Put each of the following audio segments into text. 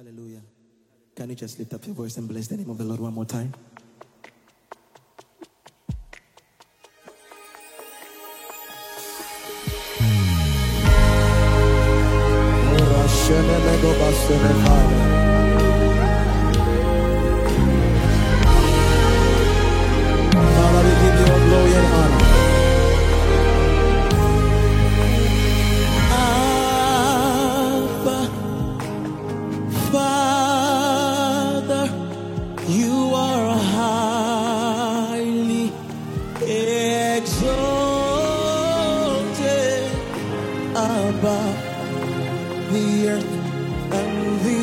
Hallelujah. Can you just lift up your voice and bless the name of the Lord one more time? Father, we give you all glory and honor. Abba, Father, you are highly exalted above the earth and the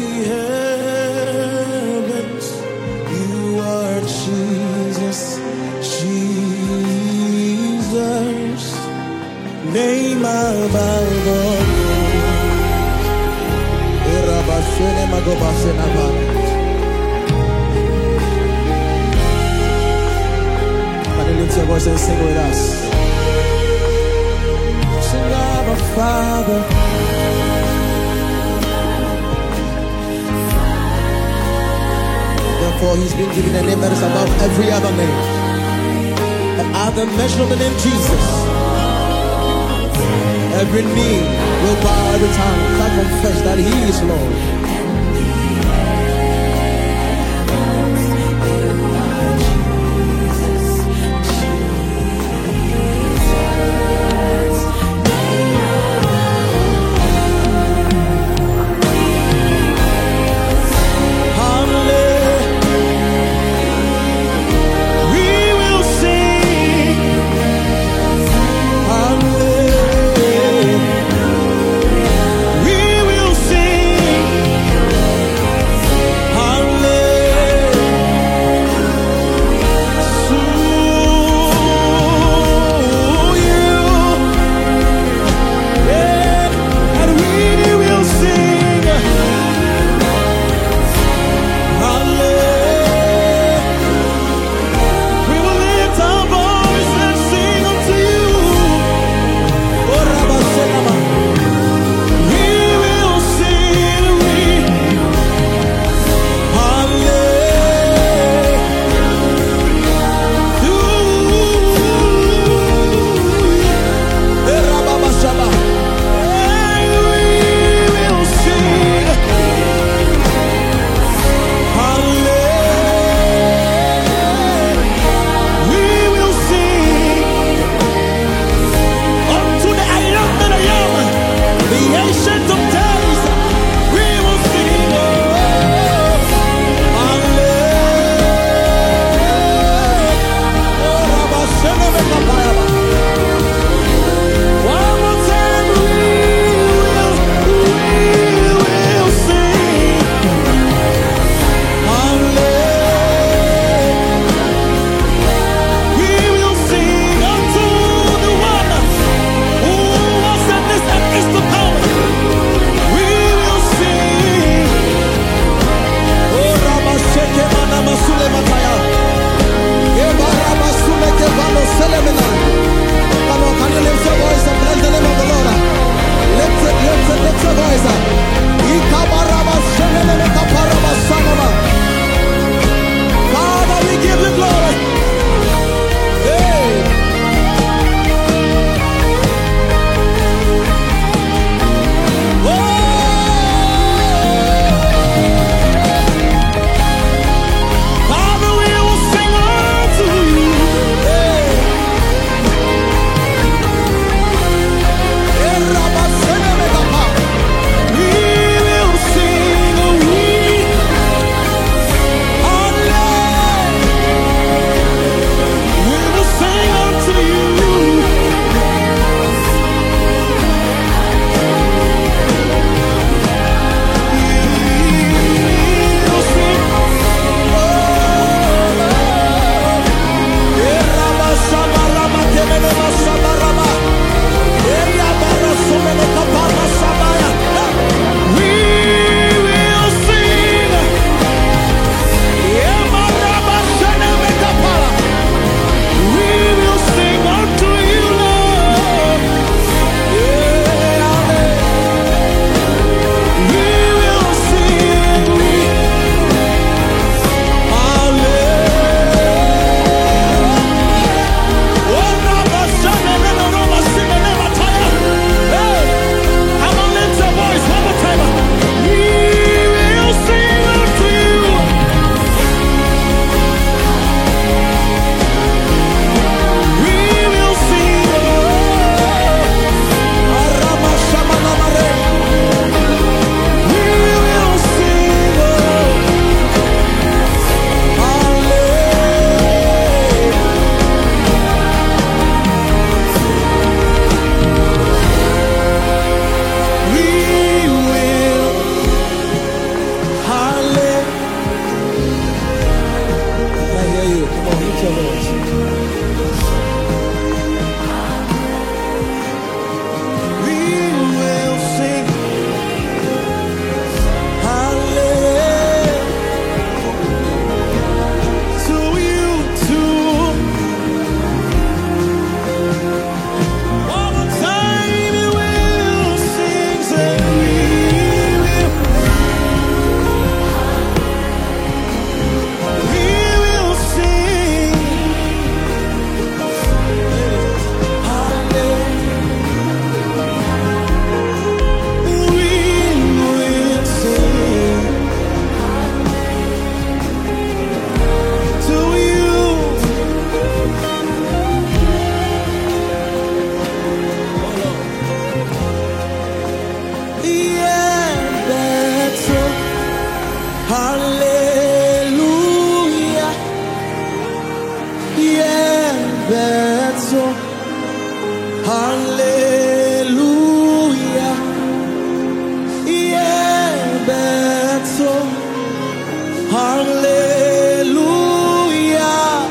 heavens. You are Jesus, Jesus, name above all. Can you lift your voice and sing with us? Sing, Abba, Father. Therefore, he's been given a name that is above every other name. And at the mention of the name Jesus, every knee will bow, every tongue shall confess that he is Lord. Hallelujah.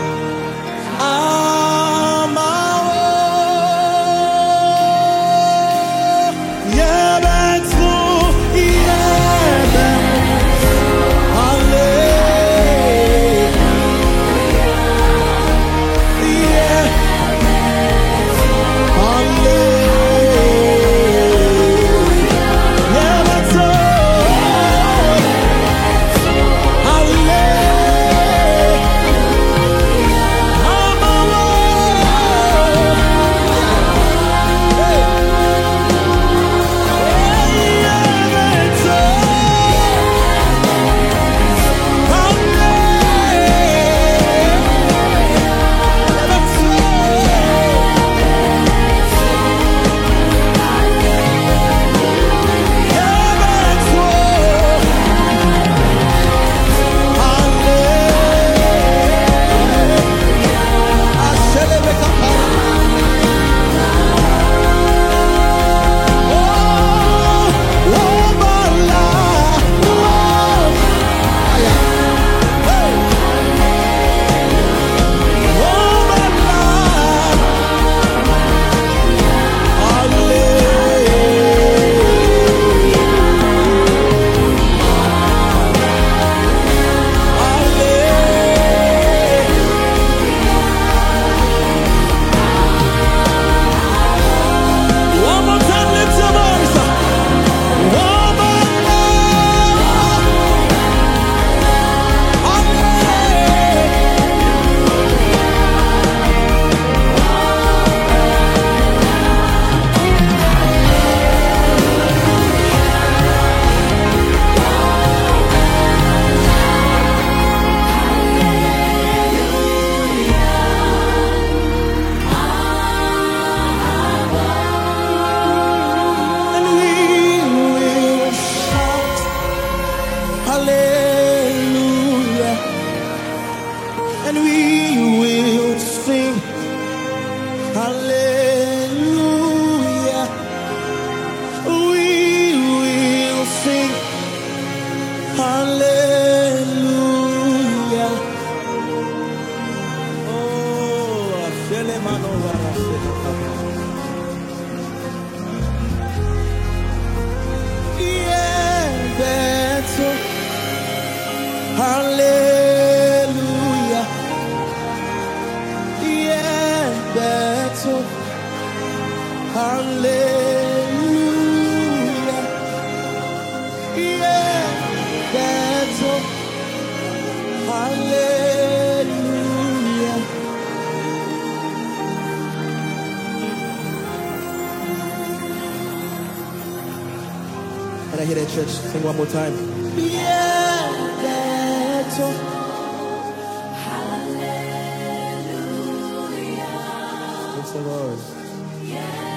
Hallelujah. And we will sing hallelujah. We will sing hallelujah. Oh, yeah, that's all. Hallelujah. Yeah, that's all. Hallelujah. Yeah, that's all. Hallelujah. Can I hear that, church? Sing one more time. Yeah, that's all. Hallelujah. Praise the Lord. Yeah.